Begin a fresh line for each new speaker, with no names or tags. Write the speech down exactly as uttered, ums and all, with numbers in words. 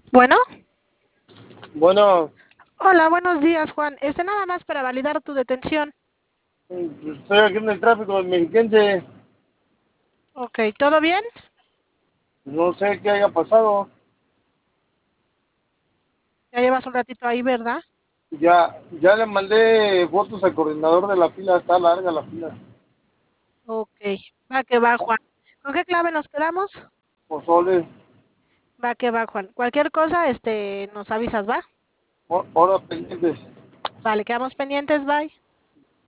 Bueno,
Bueno,
hola, buenos días, Juan. Este nada más para validar tu detención.
pues estoy aquí en el tráfico del Mexiquense.
Ok, ¿todo bien?
No sé qué haya pasado.
Ya llevas un ratito ahí, ¿verdad?
Ya, ya le mandé fotos al coordinador de la fila. Está larga la fila.
Ok, va que va, Juan. ¿Con qué clave nos quedamos?
Pozole,
Va que va, Juan. Cualquier cosa, este, nos avisas, ¿va?
ho- horas pendientes.
Vale, quedamos pendientes, bye.